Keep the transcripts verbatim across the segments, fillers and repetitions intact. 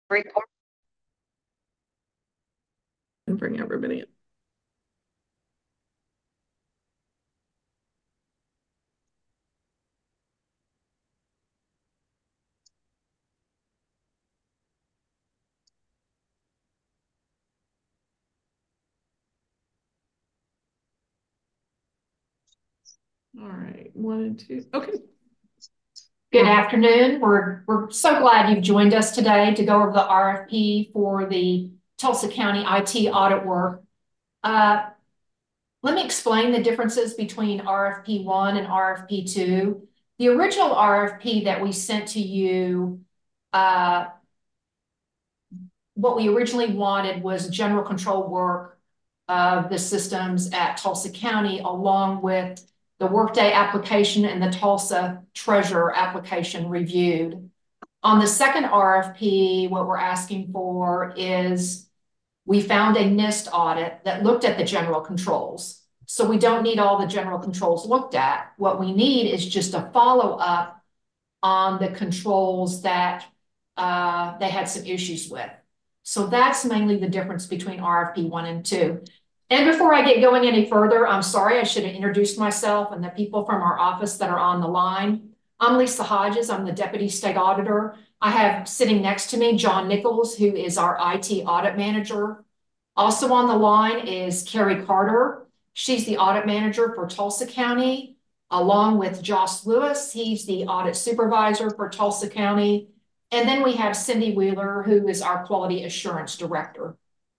Record. And bring everybody in. All right, one and two. Okay. Good afternoon. We're, we're so glad you've joined us today to go over the R F P for the Tulsa County I T audit work. Uh, let me explain the differences between R F P one and R F P two. The original R F P that we sent to you, uh, what we originally wanted was general control work of the systems at Tulsa County, along with the Workday application and the Tulsa Treasurer application reviewed. On the second R F P, what we're asking for is we found a NIST audit that looked at the general controls. So we don't need all the general controls looked at. What we need is just a follow-up on the controls that uh, they had some issues with. So that's mainly the difference between R F P one and two. And before I get going any further, I'm sorry, I should have introduced myself and the people from our office that are on the line. I'm Lisa Hodges. I'm the Deputy State Auditor. I have sitting next to me John Nichols, who is our I T Audit Manager. Also on the line is Carrie Carter. She's the Audit Manager for Tulsa County, along with Josh Lewis. He's the Audit Supervisor for Tulsa County. And then we have Cindy Wheeler, who is our Quality Assurance Director.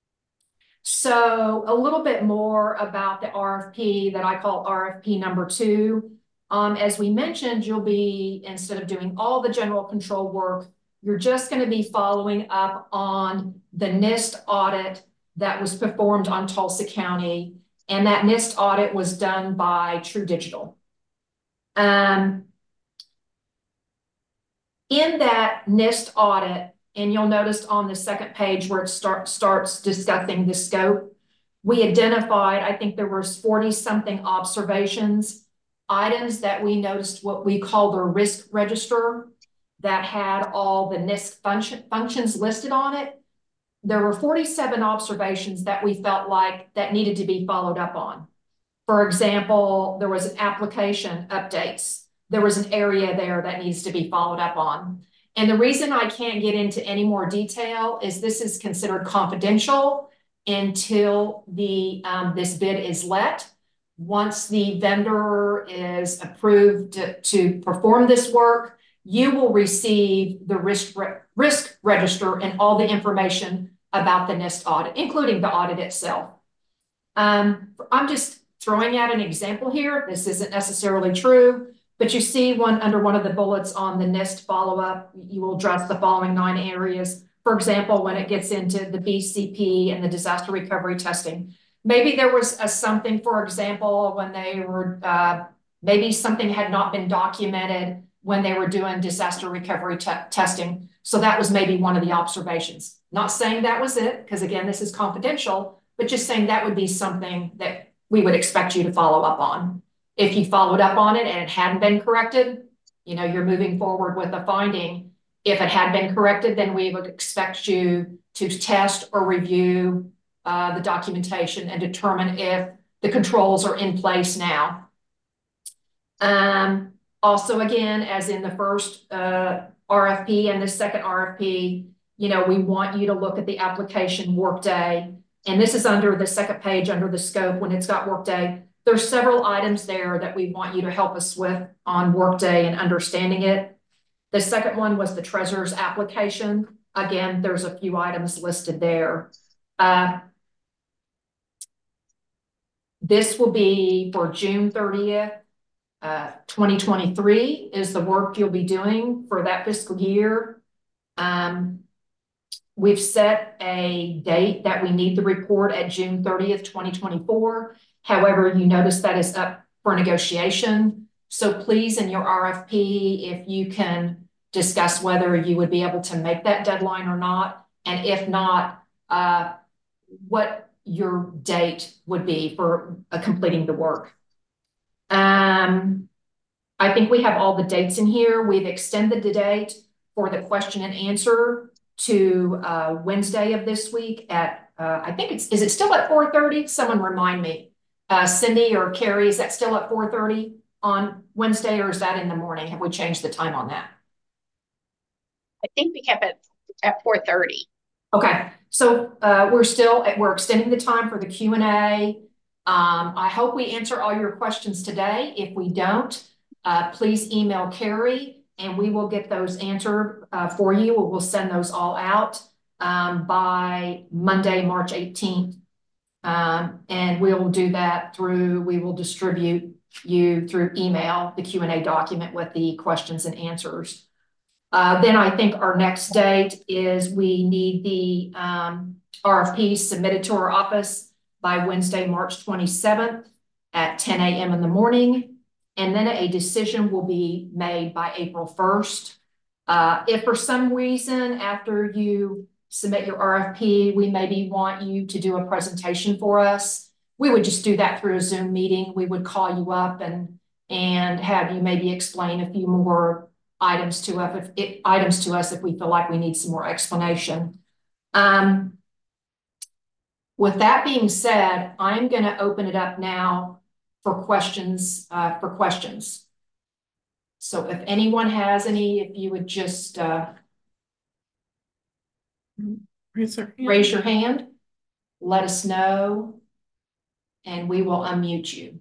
So a little bit more about the R F P that I call R F P number two. Um, as we mentioned, you'll be, instead of doing all the general control work, you're just going to be following up on the NIST audit that was performed on Tulsa County. And that NIST audit was done by True Digital. Um, in that NIST audit, and you'll notice on the second page where it start, starts discussing the scope, we identified, I think there was forty something observations, items that we noticed what we call the risk register that had all the NIST function, functions listed on it. There were forty-seven observations that we felt like that needed to be followed up on. For example, there was an application updates. There was an area there that needs to be followed up on. And the reason I can't get into any more detail is this is considered confidential until the um, this bid is let. Once the vendor is approved to, to perform this work, you will receive the risk, re risk register and all the information about the NIST audit, including the audit itself. Um, I'm just throwing out an example here. This isn't necessarily true, but you see one under one of the bullets on the NIST follow-up, you will address the following nine areas. For example, when it gets into the B C P and the disaster recovery testing, maybe there was a something, for example, when they were, uh, maybe something had not been documented when they were doing disaster recovery te testing. So that was maybe one of the observations. Not saying that was it, because again, this is confidential, but just saying that would be something that we would expect you to follow up on. If you followed up on it and it hadn't been corrected, you know, you're moving forward with a finding. If it had been corrected, then we would expect you to test or review uh, the documentation and determine if the controls are in place now. Um, also, again, as in the first uh, R F P and the second R F P, you know, we want you to look at the application Workday. And this is under the second page under the scope when it's got Workday. There's several items there that we want you to help us with on Workday and understanding it. The second one was the Treasurer's application. Again, there's a few items listed there. Uh, this will be for June thirtieth, uh, twenty twenty-three is the work you'll be doing for that fiscal year. Um, we've set a date that we need the report at June thirtieth, twenty twenty-four. However, you notice that is up for negotiation. So please, in your R F P, if you can discuss whether you would be able to make that deadline or not, and if not, uh, what your date would be for uh, completing the work. Um, I think we have all the dates in here. We've extended the date for the question and answer to uh, Wednesday of this week at, uh, I think it's, is it still at four thirty? Someone remind me. Uh, Cindy or Carrie, is that still at four thirty on Wednesday, or is that in the morning? Have we changed the time on that? I think we kept it at four thirty. Okay, so uh, we're still, we're extending the time for the Q and A. Um, I hope we answer all your questions today. If we don't, uh, please email Carrie and we will get those answered uh, for you. We'll send those all out um, by Monday, March eighteenth. Um, and we'll do that through, we will distribute you through email, the Q and A document with the questions and answers. Uh, then I think our next date is we need the um, R F P submitted to our office by Wednesday, March twenty-seventh at ten A M in the morning. And then a decision will be made by April first. Uh, if for some reason after you submit your R F P, we maybe want you to do a presentation for us, we would just do that through a Zoom meeting. We would call you up and, and have you maybe explain a few more items to us if it, items to us if we feel like we need some more explanation. Um, with that being said, I'm going to open it up now for questions. Uh, for questions. So if anyone has any, if you would just uh, raise your hand. raise your hand, let us know, and we will unmute you.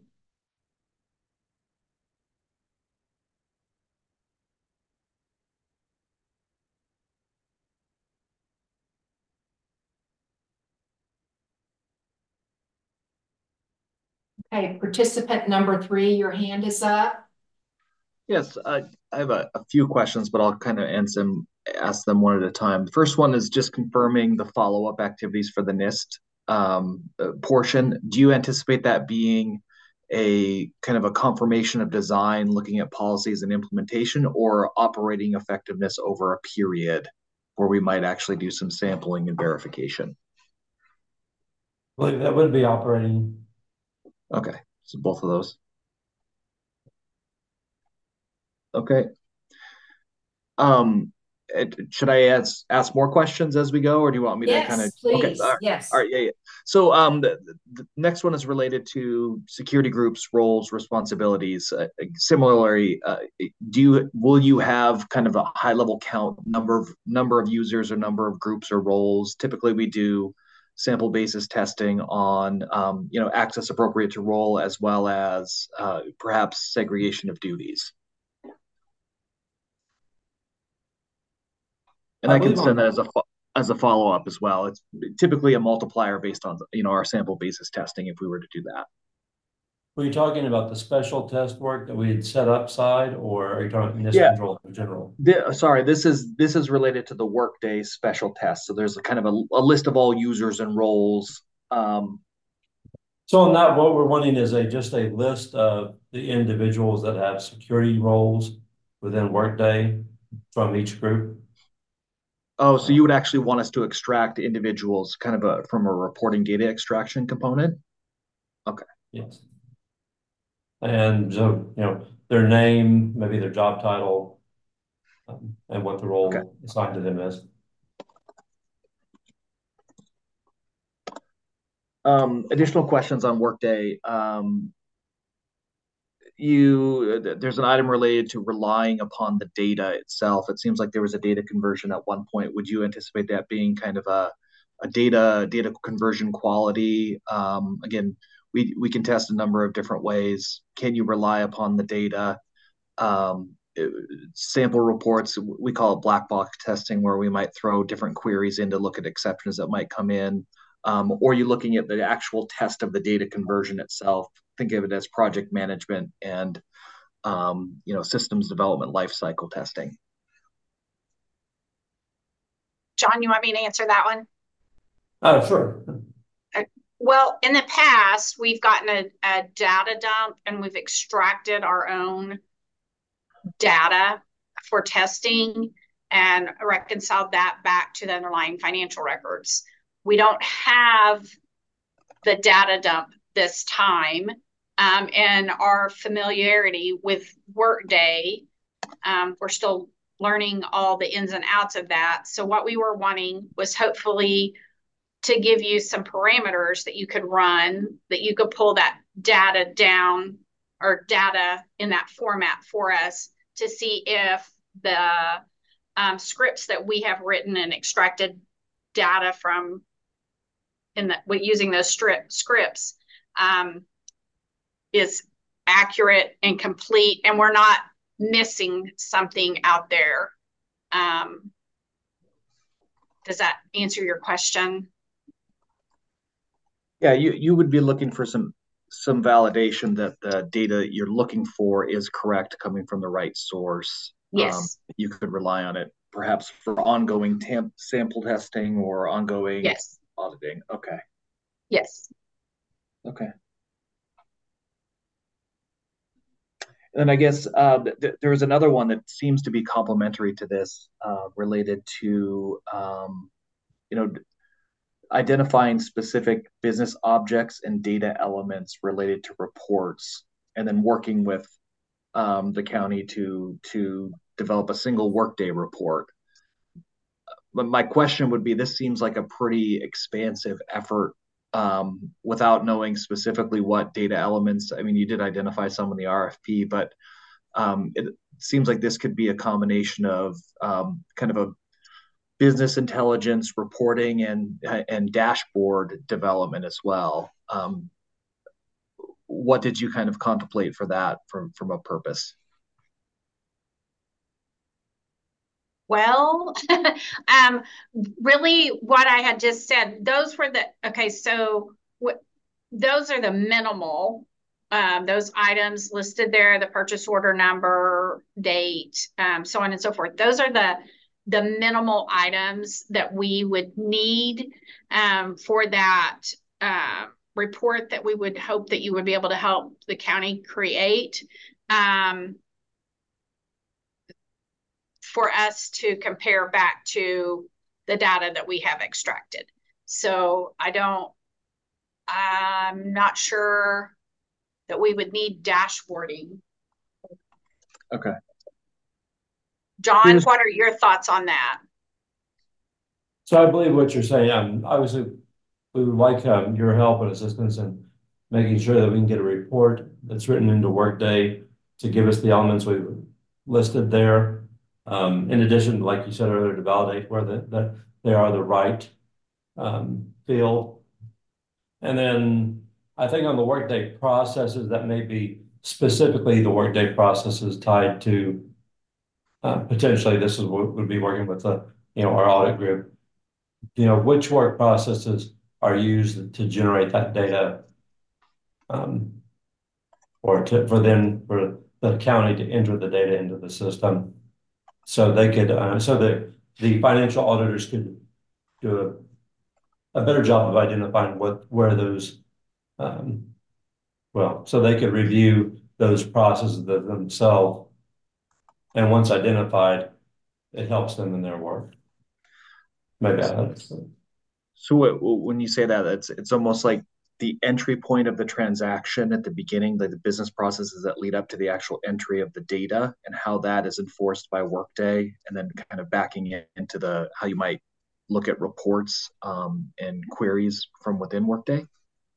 Okay, participant number three, your hand is up. Yes, uh, I have a, a few questions, but I'll kind of answer them, ask them one at a time. The first one is just confirming the follow-up activities for the NIST um, uh, portion. Do you anticipate that being a kind of a confirmation of design, looking at policies and implementation, or operating effectiveness over a period where we might actually do some sampling and verification? I believe that would be operating. Okay, so both of those. Okay. Um, it, should I ask ask more questions as we go, or do you want me Yes, to kind of? please. Okay, all right, yes. all right, yeah, yeah. So, um, the, the next one is related to security groups' roles, responsibilities. Uh, similarly, uh, do you will you have kind of a high level count number of number of users or number of groups or roles? Typically, we do sample basis testing on um, you know access appropriate to role as well as uh, perhaps segregation of duties. And I, I can send that as a as a follow up as well. It's typically a multiplier based on you know our sample basis testing if we were to do that. Were you talking about the special test work that we had set up side, or are you talking NIST yeah. control in general? The, sorry, this is this is related to the Workday special test. So there's a kind of a, a list of all users and roles. Um, so on that, what we're wanting is a just a list of the individuals that have security roles within Workday from each group. Oh, so you would actually want us to extract individuals kind of a, from a reporting data extraction component? Okay. Yes. And so, you know, their name, maybe their job title, um, and what the role okay. assigned to them is. Um, additional questions on Workday. Um, you there's an item related to relying upon the data itself. It seems like there was a data conversion at one point. Would you anticipate that being kind of a, a data data conversion quality? Um, again, we we can test a number of different ways. Can you rely upon the data? Um, it, sample reports, we call it black box testing, where we might throw different queries in to look at exceptions that might come in. Um, or you're looking at the actual test of the data conversion itself. Think of it as project management and um, you know systems development lifecycle testing. John, you want me to answer that one? Oh, sure. Well, in the past, we've gotten a, a data dump and we've extracted our own data for testing and reconciled that back to the underlying financial records. We don't have the data dump this time, um, and our familiarity with Workday, um, we're still learning all the ins and outs of that. So what we were wanting was hopefully to give you some parameters that you could run, that you could pull that data down or data in that format for us to see if the um, scripts that we have written and extracted data from in the using those strip scripts um, is accurate and complete, and we're not missing something out there. Um, does that answer your question? Yeah, you, you would be looking for some some validation that the data you're looking for is correct, coming from the right source. Yes. Um, you could rely on it perhaps for ongoing tam- sample testing or ongoing yes. auditing. Okay. Yes. Okay. And I guess uh, th- there is another one that seems to be complementary to this, uh, related to um, you know identifying specific business objects and data elements related to reports, and then working with um, the county to to develop a single workday report. But my question would be: this seems like a pretty expansive effort, um, without knowing specifically what data elements. I mean, you did identify some in the R F P, but um, it seems like this could be a combination of um, kind of a business intelligence reporting and and dashboard development as well. Um, what did you kind of contemplate for that from from a purpose? Well, um, really what I had just said, those were the, okay, so what, those are the minimal, um, those items listed there, the purchase order number, date, um, so on and so forth. Those are the, the minimal items that we would need um, for that uh, report that we would hope that you would be able to help the county create. Um, for us to compare back to the data that we have extracted. So I don't, I'm not sure that we would need dashboarding. Okay. John, Here's, what are your thoughts on that? So I believe what you're saying. Um, obviously, we would like um, your help and assistance in making sure that we can get a report that's written into Workday to give us the elements we've listed there. Um, in addition, like you said earlier, to validate where the, that they are the right um, field. And then I think on the Workday processes, that may be specifically the Workday processes tied to uh, potentially this is what would be working with the, you know, our audit group. You know, which work processes are used to generate that data, um, or to, for then for the county to enter the data into the system, so they could, uh, so that the financial auditors could do a, a better job of identifying what where those, um, well, so they could review those processes themselves, and once identified, it helps them in their work. Maybe I understand. So it, when you say that, it's it's almost like the entry point of the transaction at the beginning, like the business processes that lead up to the actual entry of the data, and how that is enforced by Workday, and then kind of backing it into the how you might look at reports um, and queries from within Workday.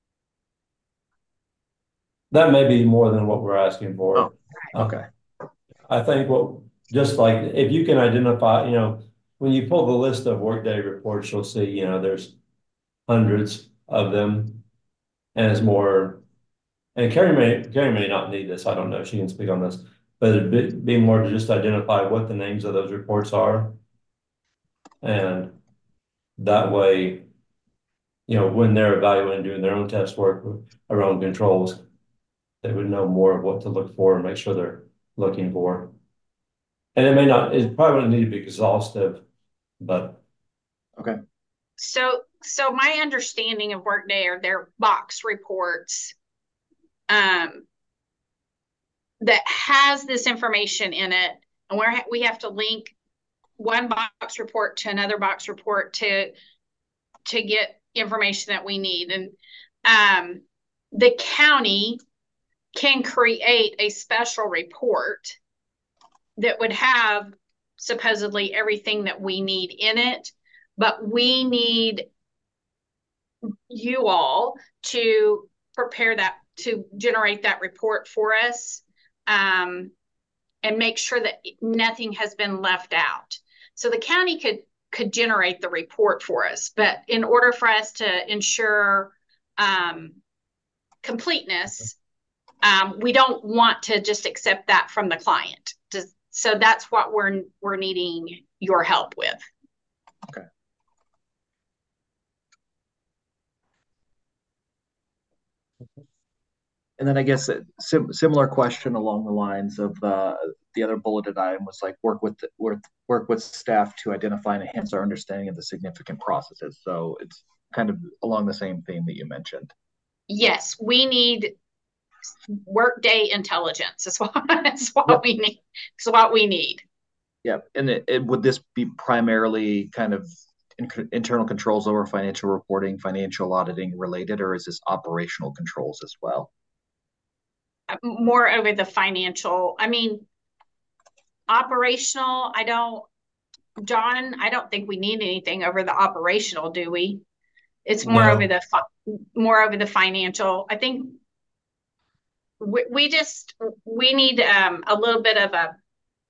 That may be more than what we're asking for. Oh, okay. Uh, I think what, just like if you can identify, you know, when you pull the list of Workday reports, you'll see, you know, there's hundreds of them, and it's more. And Carrie may Carrie may not need this. I don't know. She can speak on this, but it'd be, be more to just identify what the names of those reports are, and that way, you know, when they're evaluating doing their own test work around controls, they would know more of what to look for and make sure they're looking for. And it may not, it probably wouldn't need to be exhaustive, but. Okay. So, so my understanding of Workday are their box reports um, that has this information in it, and where we have to link one box report to another box report to to get information that we need. And um, the county can create a special report that would have supposedly everything that we need in it, but we need you all to prepare that, to generate that report for us, um, and make sure that nothing has been left out. So the county could could generate the report for us, but in order for us to ensure um, completeness, um, we don't want to just accept that from the client. Just, so that's what we're we're needing your help with. Okay. And then I guess a sim similar question along the lines of uh, the other bulleted item was like work with the, work work with staff to identify and enhance our understanding of the significant processes. So it's kind of along the same theme that you mentioned. Yes, we need workday intelligence. Is what, is what Yep. we need. It's what we need. Yeah, and it, it, would this be primarily kind of in, internal controls over financial reporting, financial auditing related, or is this operational controls as well? More over the financial. I mean, operational, I don't, John, I don't think we need anything over the operational, do we? It's more No. over the more over the financial. I think we, we just we need um, a little bit of a,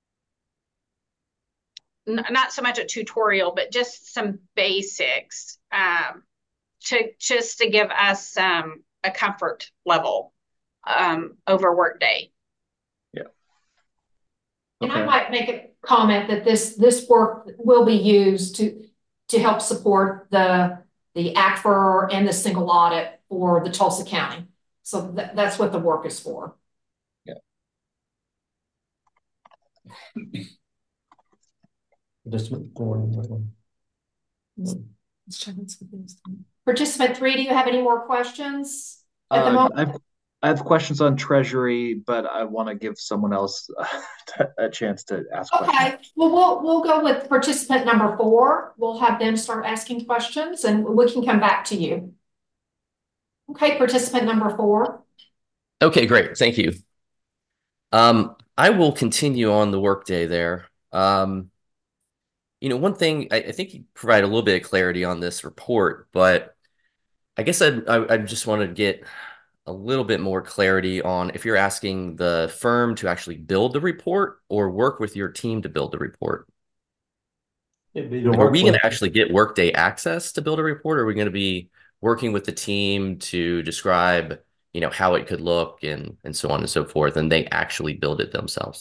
not so much a tutorial, but just some basics um, to just to give us um, a comfort level um, over Workday. Yeah. And Okay. I might make a comment that this this work will be used to to help support the the A C F R and the single audit for the Tulsa County. So th that's what the work is for. Yeah. Participant four. Participant three, do you have any more questions at the Uh, moment? I've I have questions on treasury, but I want to give someone else a chance to ask questions. Okay, well, we'll we'll go with participant number four. We'll have them start asking questions and we can come back to you. Okay, participant number four. Okay, great. Thank you. Um, I will continue on the workday there. Um, you know, one thing, I, I think you provide a little bit of clarity on this report, but I guess I, I, I just want to get a little bit more clarity on if you're asking the firm to actually build the report or work with your team to build the report. It'd be to Like, are work we going with- to actually get Workday access to build a report? Or are we going to be working with the team to describe, you know, how it could look and and so on and so forth, and they actually build it themselves?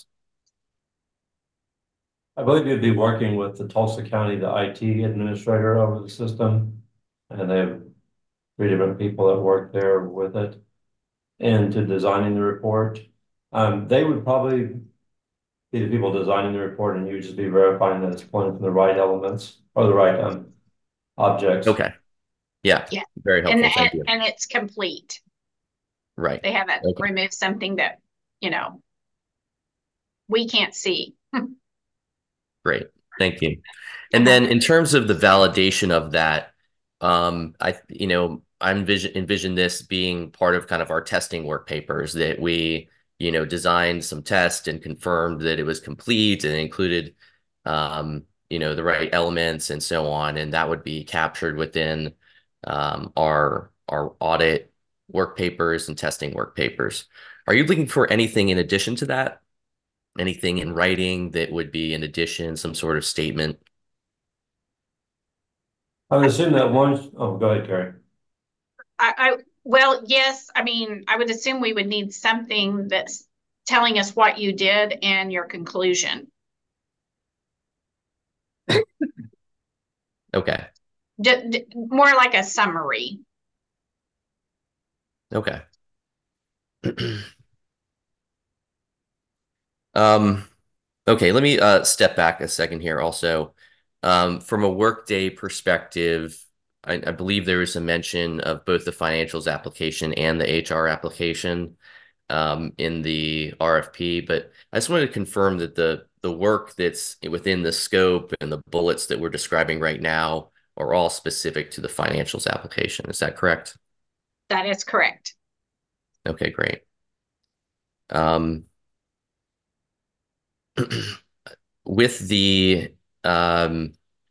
I believe you'd be working with the Tulsa County, the I T administrator over the system. And they have three different people that work there with it. And to designing the report. Um, they would probably be the people designing the report, and you would just be verifying that it's pulling from the right elements or the right um objects. Okay. Yeah. Yeah. Very helpful. And, Thank and, you. and it's complete. Right. They haven't Okay. removed something that, you know, we can't see. Great. Thank you. And then in terms of the validation of that, um, I, you know, I envision, envision this being part of kind of our testing work papers that we, you know, designed some tests and confirmed that it was complete and included, um, you know, the right elements and so on. And that would be captured within um, our, our audit work papers and testing work papers. Are you looking for anything in addition to that? Anything in writing that would be in addition, some sort of statement? I would assume that once, oh, go ahead, Carrie. I, I well, yes. I mean, I would assume we would need something that's telling us what you did and your conclusion. Okay. D- d- more like a summary. Okay. um, okay, let me uh, step back a second here also. Um, from a Workday perspective, I, I believe there was a mention of both the financials application and the H R application um, in the R F P, but I just wanted to confirm that the the work that's within the scope and the bullets that we're describing right now are all specific to the financials application. Is that correct? That is correct. Okay, great. Um, with the um,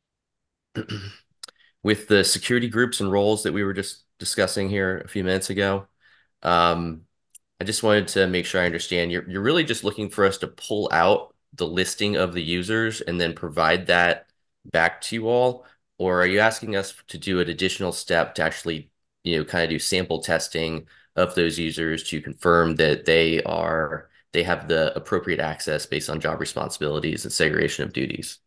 with the security groups and roles that we were just discussing here a few minutes ago, um, I just wanted to make sure I understand. You're you're really just looking for us to pull out the listing of the users and then provide that back to you all, or are you asking us to do an additional step to actually, you know, kind of do sample testing of those users to confirm that they are they have the appropriate access based on job responsibilities and segregation of duties?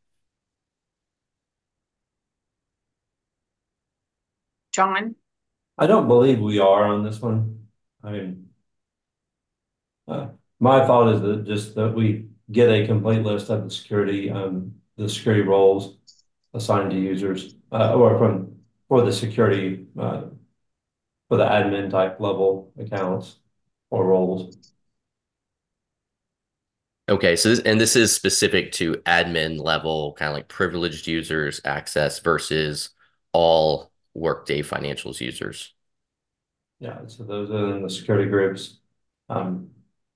John? I don't believe we are on this one. I mean, uh, my thought is that just that we get a complete list of the security, um, the security roles assigned to users, uh, or from for the security, uh, for the admin type level accounts or roles. Okay, so this, and this is specific to admin level, kind of like privileged users access versus all Workday Financials users. Yeah, so those are in the security groups. Um,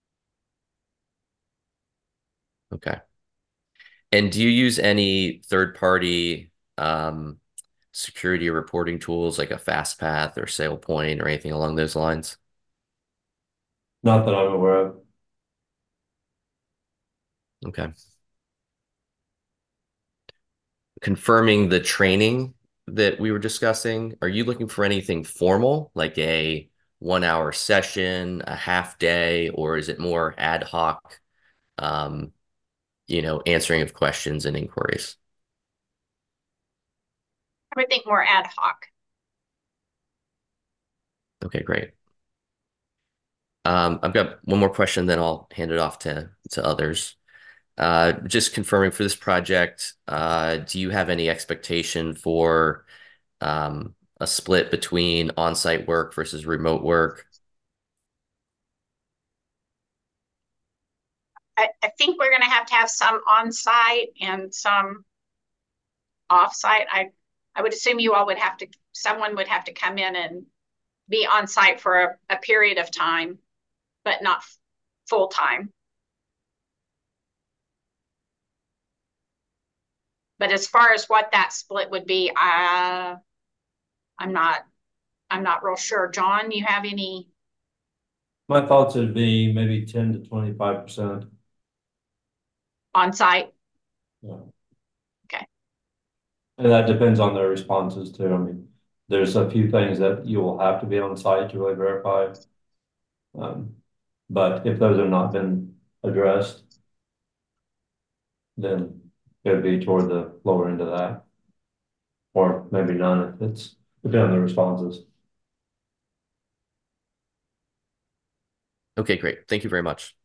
Okay. And do you use any third-party um, security reporting tools like a FastPath or SailPoint or anything along those lines? Not that I'm aware of. Okay. Confirming the training that we were discussing, are you looking for anything formal, like a one hour session, a half day, or is it more ad hoc, um, you know, answering of questions and inquiries? I would think more ad hoc. Okay, great. Um, I've got one more question, then I'll hand it off to, to others. Uh, just confirming for this project, uh, do you have any expectation for um, a split between on-site work versus remote work? I, I think we're going to have to have some on-site and some off-site. I, I would assume you all would have to, someone would have to come in and be on-site for a, a period of time, but not full-time. But as far as what that split would be, uh, I'm not, I'm not real sure. John, you have any? My thoughts would be maybe ten to twenty-five percent. On-site? Yeah. Okay. And that depends on their responses too. I mean, there's a few things that you will have to be on site to really verify. Um, but if those have not been addressed, then it would be toward the lower end of that. Or maybe none if it's depending on the responses. Okay, great. Thank you very much.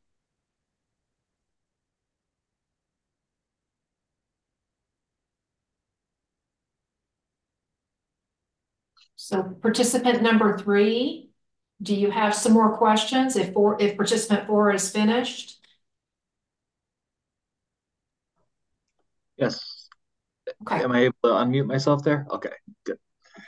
So participant number three, do you have some more questions if four, if participant four is finished? Yes. Okay. Am I able to unmute myself there? Okay, good.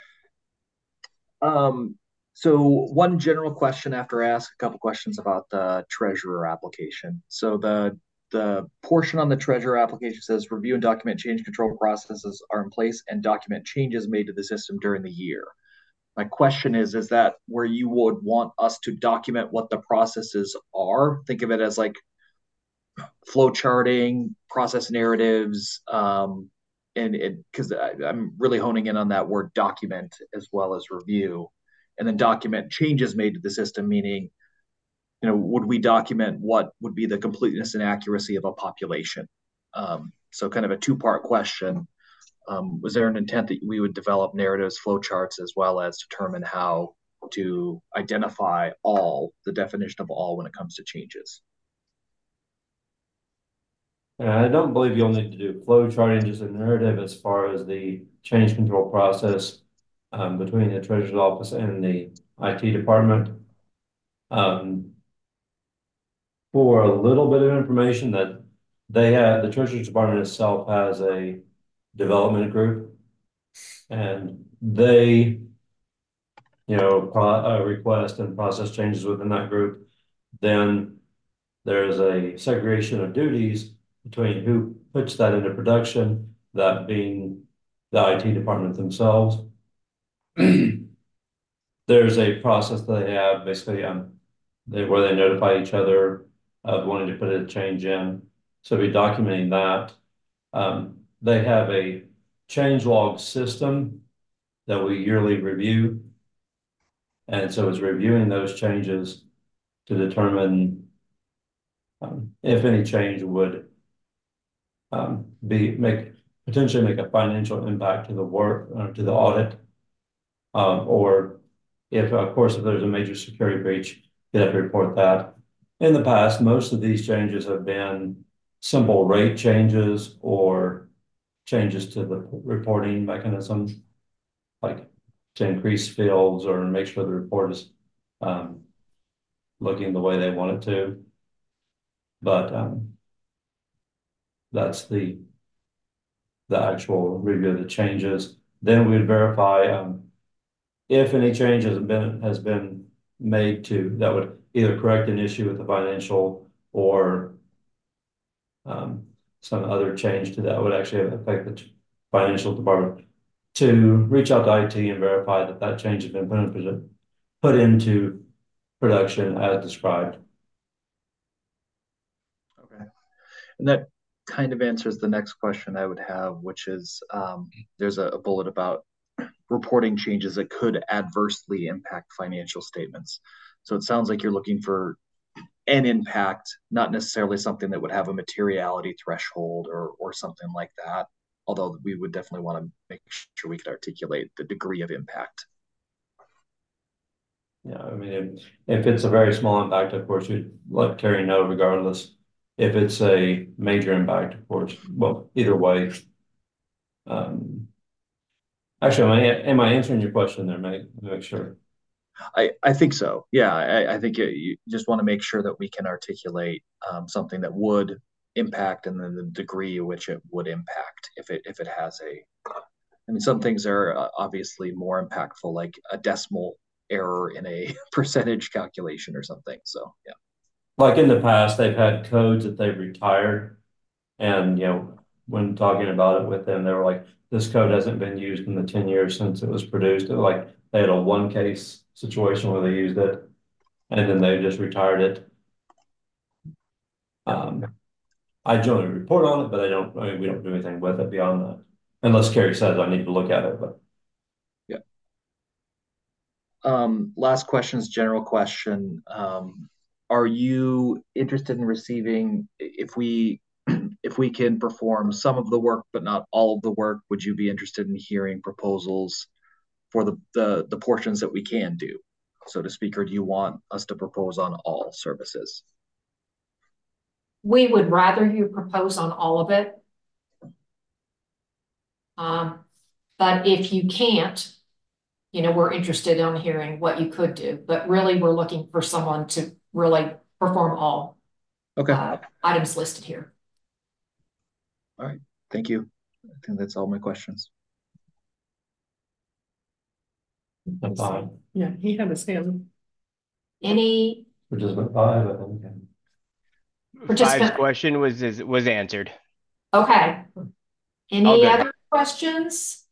Um, so one general question after I ask a couple questions about the treasurer application. So the the portion on the treasurer application says review and document change control processes are in place and document changes made to the system during the year. My question is, is that where you would want us to document what the processes are? Think of it as like flow charting, process narratives, um, and it because I'm really honing in on that word document as well as review, and then document changes made to the system, meaning, you know, would we document what would be the completeness and accuracy of a population? Um, so kind of a two-part question. Um, was there an intent that we would develop narratives, flowcharts, as well as determine how to identify all, the definition of all when it comes to changes? And I don't believe you'll need to do flow charting, just a narrative as far as the change control process um, between the treasurer's office and the I T department. Um, for a little bit of information that they have, the treasurer's department itself has a development group, and they, you know, pro, uh, request and process changes within that group. Then there's a segregation of duties between who puts that into production, that being the I T department themselves. There's a process that they have, basically, um, they, where they notify each other of wanting to put a change in. So be documenting that. Um, they have a change log system that we yearly review. And so it's reviewing those changes to determine um, if any change would um, be make potentially make a financial impact to the work uh, to the audit, um, or if, of course, if there's a major security breach, you have to report that. In the past, most of these changes have been simple rate changes or changes to the reporting mechanism, like to increase fields or make sure the report is um, looking the way they want it to. But um, that's the the actual review of the changes. Then we'd verify um, if any change has been has been made to that would either correct an issue with the financial or um, some other change to that would actually affect the financial department, to reach out to I T and verify that that change has been put, in, put into production as described. Okay. And that kind of answers the next question I would have, which is um, there's a, a bullet about reporting changes that could adversely impact financial statements. So it sounds like you're looking for an impact, not necessarily something that would have a materiality threshold or or something like that. Although we would definitely want to make sure we could articulate the degree of impact. Yeah, I mean, if, if it's a very small impact, of course, you'd let Terry know regardless. If it's a major impact, of course, well, either way. Um, actually, am I, am I answering your question there, Meg? Make sure. I, I think so. Yeah, I, I think it, you just want to make sure that we can articulate um, something that would impact and then the degree in which it would impact if it if it has a. I mean, some things are uh, obviously more impactful, like a decimal error in a percentage calculation or something. So yeah. Like in the past, they've had codes that they've retired, and you know, when talking about it with them, they were like, "This code hasn't been used in the ten years since it was produced." It was like they had a one case situation where they used it, and then they just retired it. Um, I generally report on it, but I don't. I mean, we don't do anything with it beyond that, unless Carrie says I need to look at it. But yeah. Um, last question is general question. Um, are you interested in receiving if we if we can perform some of the work but not all of the work? Would you be interested in hearing proposals for the the, the portions that we can do, so to speak, or do you want us to propose on all services? We would rather you propose on all of it. Um, but if you can't, you know, we're interested in hearing what you could do, but really we're looking for someone to really perform all Okay. uh, items listed here. All right. Thank you. I think that's all my questions. I'm fine. Yeah, he had his hand. Any Participant five, I think. participant? Five's question was is, was answered. Okay. Any All good. other questions?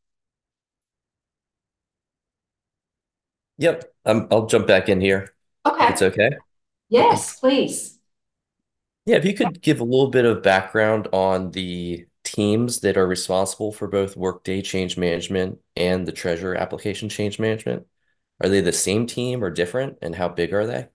Yep, um, I'll jump back in here. Okay. If it's okay. Yes, please. Yeah, if you could give a little bit of background on the teams that are responsible for both Workday change management and the Treasure application change management. Are they the same team or different, and how big are they?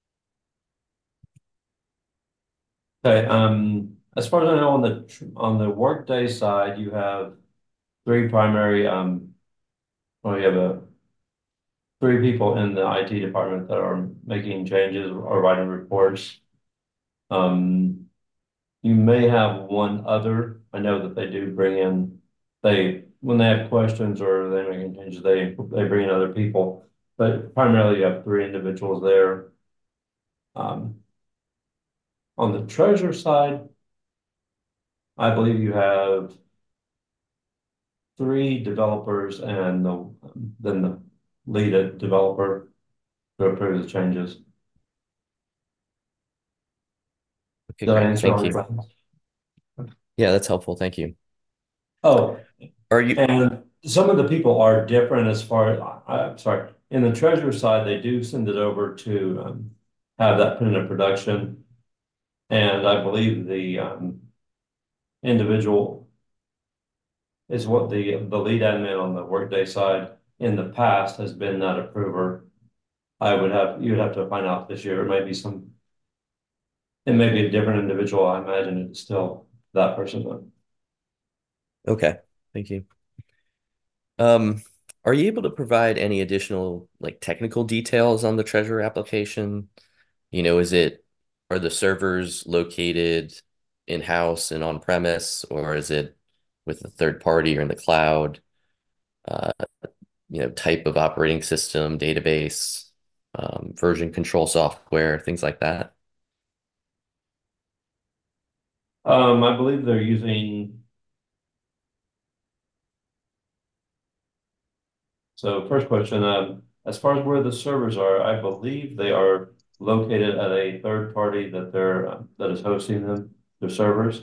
Okay, um, as far as I know, on the on the Workday side, you have three primary um well, you have a three people in the I T department that are making changes or writing reports. Um, you may have one other. I know that they do bring in they when they have questions or they're making changes, they they bring in other people. But primarily, you have three individuals there. Um, on the Treasure side, I believe you have three developers and the, then the lead developer to approve the changes. Okay, Does that great. answer Thank all you. your questions? Yeah, that's helpful. Thank you. Oh, Are you and some of the people are different as far as, I, I'm sorry, in the treasurer side, they do send it over to um, have that put into production. And I believe the um, individual is what the the lead admin on the Workday side in the past has been that approver. I would have, you would have to find out this year. It might be some, it may be a different individual. I imagine it's still that person though. okay? Thank you. Um, are you able to provide any additional like technical details on the treasurer application? You know, is it, are the servers located in-house and on-premise, or is it with a third party or in the cloud? Uh, you know, type of operating system, database, um, version control software, things like that. Um, I believe they're using. So first question, um, as far as where the servers are, I believe they are located at a third party that they're uh, that is hosting them, their servers.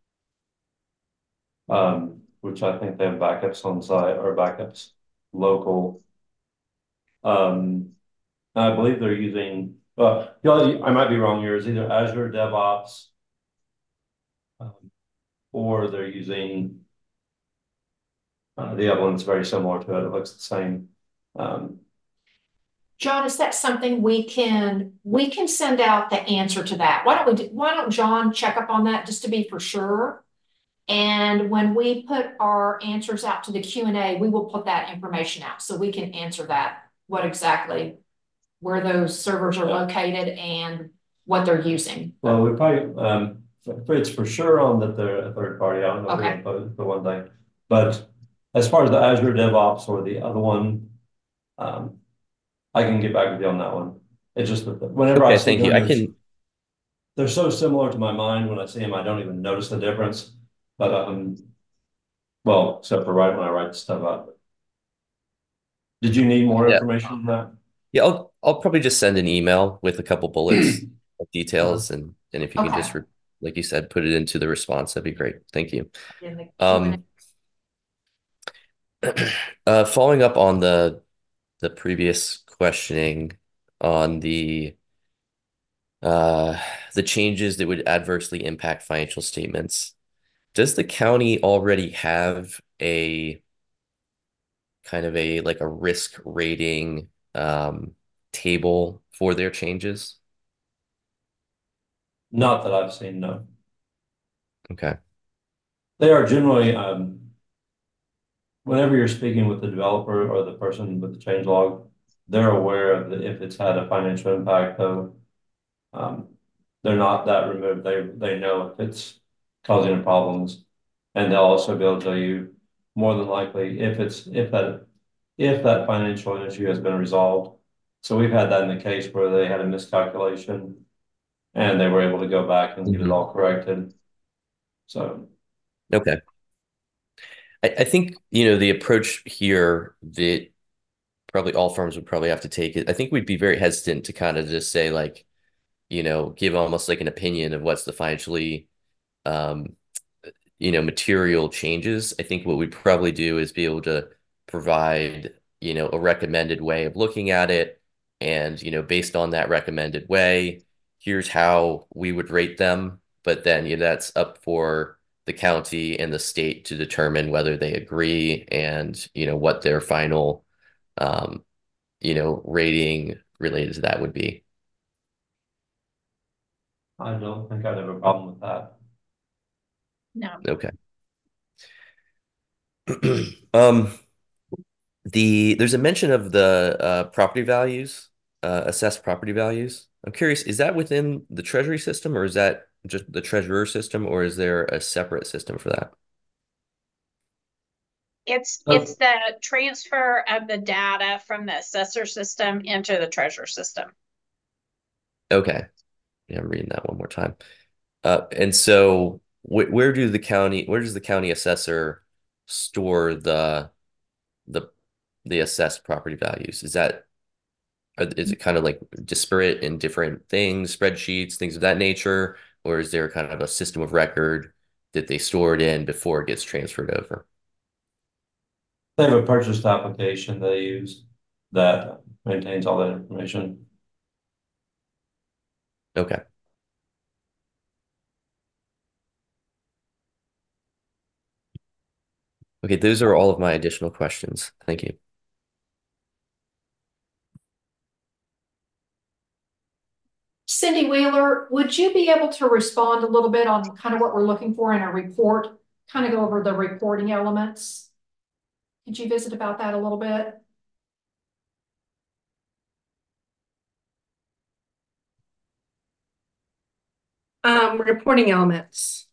Um, which I think they have backups on site or backups local. Um, I believe they're using, uh, you know, I might be wrong here, it's either Azure DevOps, um, or they're using, uh, the other one's very similar to it. It looks the same. Um, John, is that something we can, we can send out the answer to that? Why don't we, do- why don't John check up on that just to be for sure? And when we put our answers out to the Q and A, we will put that information out so we can answer that, what exactly, where those servers are located and what they're using. well, we probably, um, it's for sure on that they're a third party. I don't know if Okay. we're gonna put it for one thing, but as far as the Azure DevOps or the other one, um, I can get back with you on that one. It's just that whenever I Okay, see thank them, you. I they're, can, they're so similar to my mind. When I see them, I don't even notice the difference. But um, well, except for right when I write stuff up. Did you need more yeah, information on that? yeah. I'll I'll probably just send an email with a couple bullets of Uh, details, and and if you can just, Okay. like you said, put it into the response, that'd be great. Thank you. In the Q and A. Um, uh, following up on the the previous questioning on the uh the changes that would adversely impact financial statements. Does the county already have a kind of a like a risk rating um table for their changes? Not that I've seen, no. Okay. They are generally, um, whenever you're speaking with the developer or the person with the change log, they're aware of the, if it's had a financial impact, though. Um, they're not that removed. They they know if it's causing problems, and they'll also be able to tell you more than likely if it's if that if that financial issue has been resolved. So we've had that in the case where they had a miscalculation and they were able to go back and get it Mhm. all corrected. So Okay. I, I think, you know, the approach here that probably all firms would probably have to take it. I think we'd be very hesitant to kind of just say like, you know, give almost like an opinion of what's the financially um you know, material changes. I think what we'd probably do is be able to provide, you know, a recommended way of looking at it. And, you know, based on that recommended way, here's how we would rate them. But then, you know, that's up for the county and the state to determine whether they agree and, you know, what their final, um, you know, rating related to that would be. I don't think I'd have a problem with that. No. Okay. Um, The there's a mention of the uh, property values, uh, assessed property values. I'm curious, is that within the treasury system or is that just the treasurer system or is there a separate system for that? It's Oh, it's the transfer of the data from the assessor system into the treasure system. Okay. Yeah, I'm reading that one more time. Uh, and so wh where do the county, where does the county assessor store the the the assessed property values? Is that Are- Is it kind of like disparate in different things, spreadsheets, things of that nature, or is there kind of a system of record that they store it in before it gets transferred over? They have a purchased application they use that maintains all that information. Okay. Okay, those are all of my additional questions. Thank you. Cindy Wheeler, would you be able to respond a little bit on kind of what we're looking for in a report? Kind of go over the reporting elements. Could you visit about that a little bit? Um, reporting elements.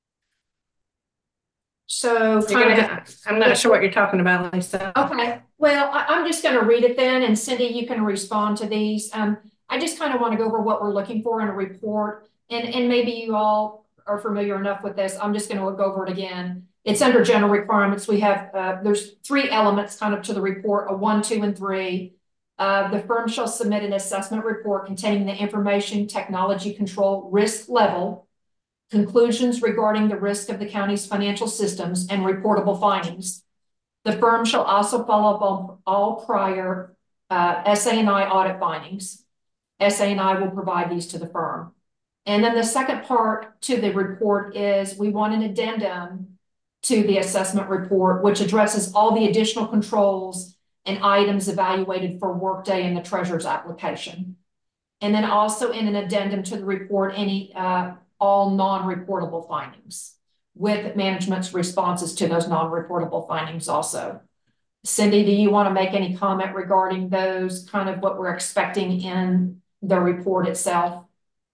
So You're kind gonna, of, I'm not sure what you're talking about, Lisa. okay, well, I, I'm just going to read it then, and Cindy, you can respond to these. Um, I just kind of want to go over what we're looking for in a report, and, and maybe you all are familiar enough with this. I'm just going to go over it again. It's under general requirements. We have, uh, there's three elements kind of to the report, a one, two, and three. Uh, the firm shall submit an assessment report containing the information technology control risk level, conclusions regarding the risk of the county's financial systems, and reportable findings. The firm shall also follow up on all prior uh, S A and I audit findings. S A and I will provide these to the firm. And then the second part to the report is we want an addendum to the assessment report, which addresses all the additional controls and items evaluated for Workday in the treasurer's application. And then also in an addendum to the report, any uh, all non-reportable findings with management's responses to those non-reportable findings also. Cindy, do you want to make any comment regarding those, kind of what we're expecting in the report itself?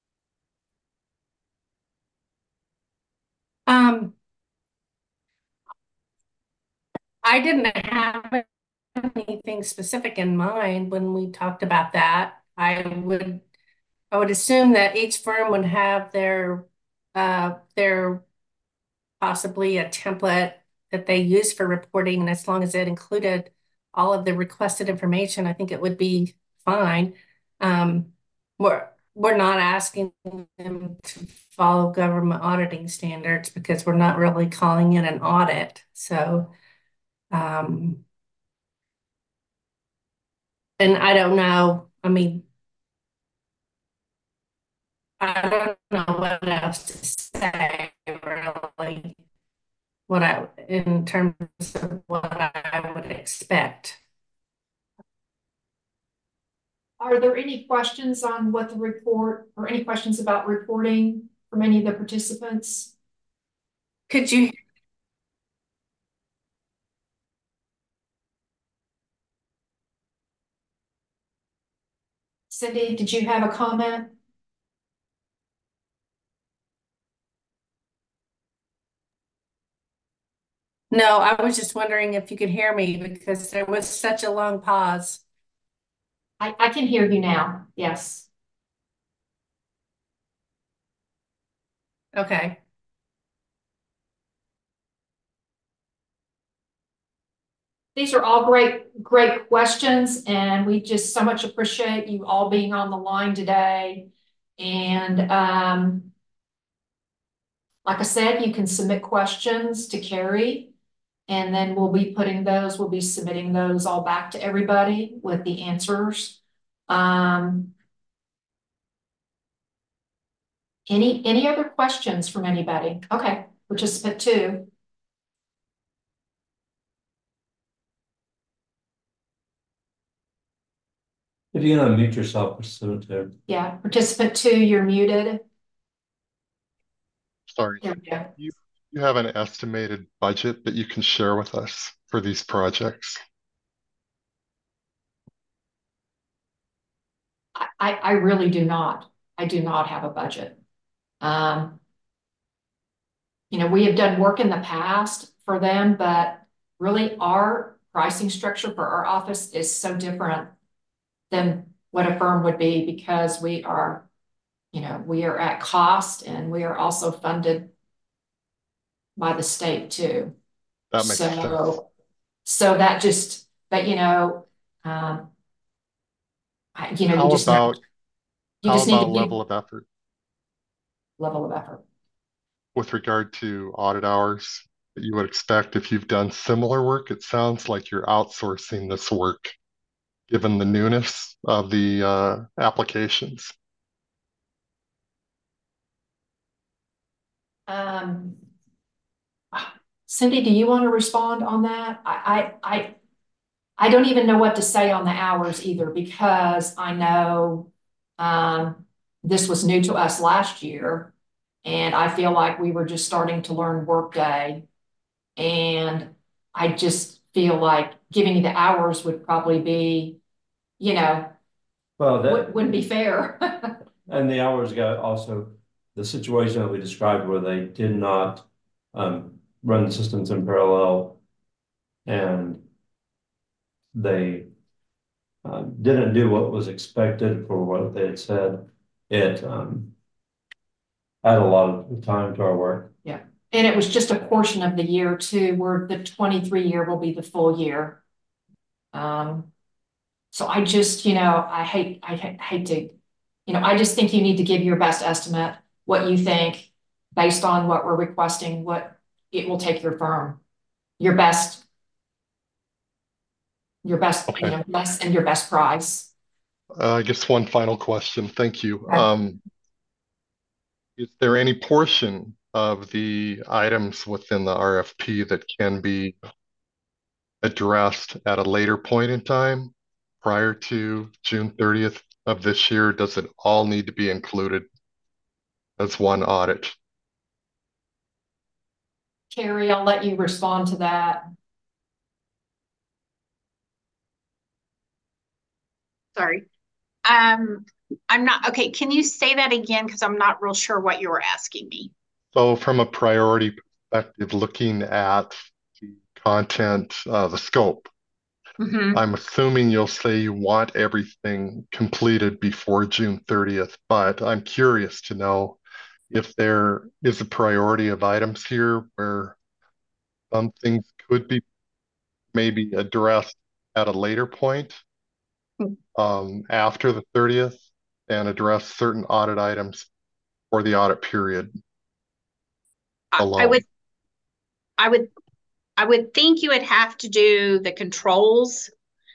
Um, I didn't have anything specific in mind when we talked about that. I would, I would assume that each firm would have their, uh, their possibly a template that they use for reporting, and as long as it included all of the requested information, I think it would be fine. Um, we're we're not asking them to follow government auditing standards because we're not really calling it an audit. So, um, and I don't know. I mean, I don't know what else to say really. What I, in terms of what I would expect. Are there any questions on what the report, or any questions about reporting from any of the participants? Could you? Cindy, did you have a comment? No, I was just wondering if you could hear me because there was such a long pause. I, I can hear you now. Yes. Okay. These are all great, great questions, and we just so much appreciate you all being on the line today. And um, like I said, you can submit questions to Carrie, and then we'll be putting those, we'll be submitting those all back to everybody with the answers. Um, any, any other questions from anybody? Okay, participant two. If you can unmute yourself, participant two. Yeah, participant two, you're muted. Sorry. There we go. You, you have an estimated budget that you can share with us for these projects? I, I really do not. I do not have a budget. Um, you know, we have done work in the past for them, but really our pricing structure for our office is so different than what a firm would be, because we are, you know, we are at cost, and we are also funded by the state too. That makes so, sense. So that just, but you know, um, I, you know, How you just about you how just need about to level give of effort? level of effort. with regard to audit hours that you would expect if you've done similar work? It sounds like you're outsourcing this work, given the newness of the uh, applications. Um, Cindy, do you want to respond on that? I, I, I, I don't even know what to say on the hours either, because I know, um, this was new to us last year, and I feel like we were just starting to learn Workday. And I just feel like giving you the hours would probably be, you know, Well, that, wou- wouldn't be fair. and the hours got also the situation that we described where they did not um, run the systems in parallel, and they um, didn't do what was expected for what they had said. It um, added a lot of time to our work. Yeah. And it was just a portion of the year too, where the twenty-three year will be the full year. Um, so I just, you know, I hate, I ha- hate to, you know, I just think you need to give your best estimate, what you think, based on what we're requesting, what it will take your firm, your best, your best, you Okay. know, best and your best price. Uh, I guess one final question. Thank you. Okay. Um, is there any portion of the items within the R F P that can be addressed at a later point in time prior to June thirtieth of this year? Does it all need to be included as one audit? Carrie, I'll let you respond to that. Sorry. Um, I'm not, okay, can you say that again? Because I'm not real sure what you were asking me. So from a priority perspective, looking at the content, uh, the scope, Mm-hmm. I'm assuming you'll say you want everything completed before June thirtieth, but I'm curious to know if there is a priority of items here where some things could be maybe addressed at a later point, um, after the thirtieth, and address certain audit items for the audit period I, I alone. would, I would, I would think you would have to do the controls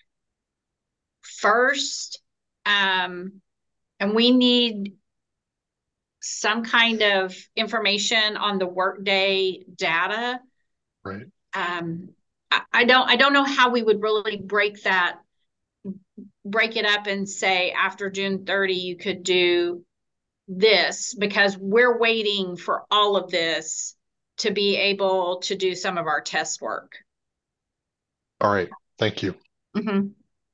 first. Um, and we need some kind of information on the workday data. Right. Um, I, I don't, I don't know how we would really break that, break it up and say after June thirtieth, you could do this, because we're waiting for all of this to be able to do some of our test work. All right. Thank you. Mm-hmm.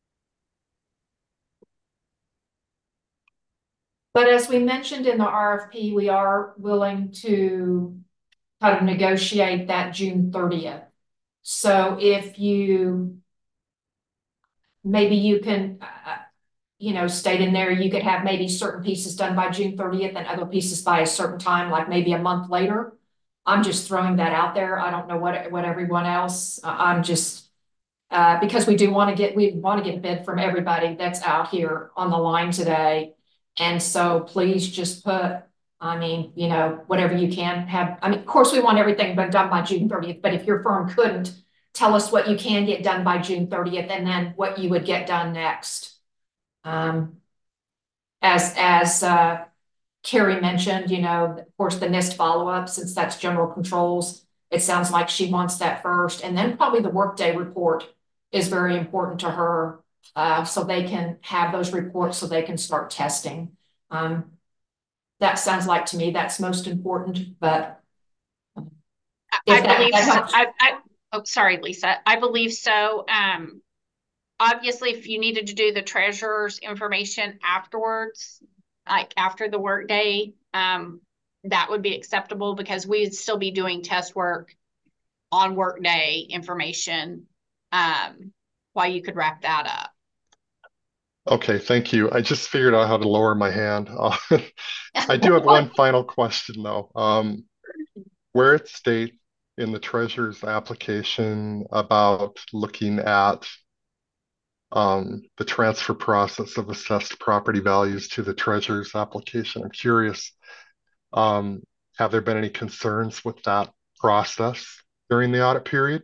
But as we mentioned in the R F P, we are willing to kind of negotiate that June thirtieth. So if you, maybe you can, uh, you know, state in there, you could have maybe certain pieces done by June thirtieth and other pieces by a certain time, like maybe a month later. I'm just throwing that out there. I don't know what, what everyone else, uh, I'm just, uh, because we do want to get, we want to get a bid from everybody that's out here on the line today. And so please just put, I mean, you know, whatever you can have. I mean, of course, we want everything done by June thirtieth, but if your firm couldn't, tell us what you can get done by June thirtieth and then what you would get done next. Um, as, as, uh, Carrie mentioned, you know, of course, the NIST follow-up, since that's general controls, it sounds like she wants that first. And then probably the workday report is very important to her, uh, so they can have those reports so they can start testing. Um, that sounds like to me that's most important, but I if that, believe that so. helps. I, I, oh, sorry, Lisa. I believe so. Um, obviously, if you needed to do the treasurer's information afterwards, like after the workday, um, that would be acceptable, because we'd still be doing test work on workday information, um, while you could wrap that up. Okay, thank you. I just figured out how to lower my hand. Uh, I do have one final question though. Um, where it states in the treasurer's application about looking at um, the transfer process of assessed property values to the treasurer's application, I'm curious, um, have there been any concerns with that process during the audit period,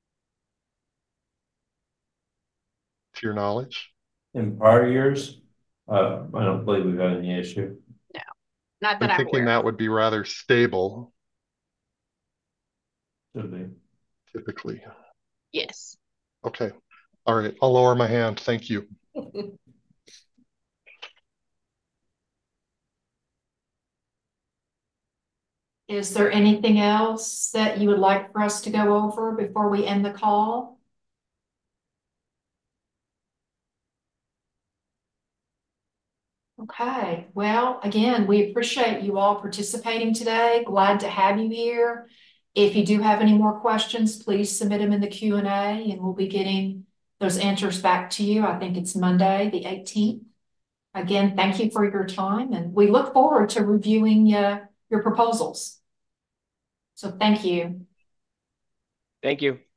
to your knowledge? In prior years, uh, I don't believe we've had any issue. No, not that I'm I'm thinking aware that of. would be rather stable, Should be. typically. Yes. Okay. All right. I'll lower my hand. Thank you. Is there anything else that you would like for us to go over before we end the call? Okay, well, again, we appreciate you all participating today. Glad to have you here. If you do have any more questions, please submit them in the Q and A and we'll be getting those answers back to you. I think it's Monday, the eighteenth. Again, thank you for your time and we look forward to reviewing uh, your proposals. So thank you. Thank you.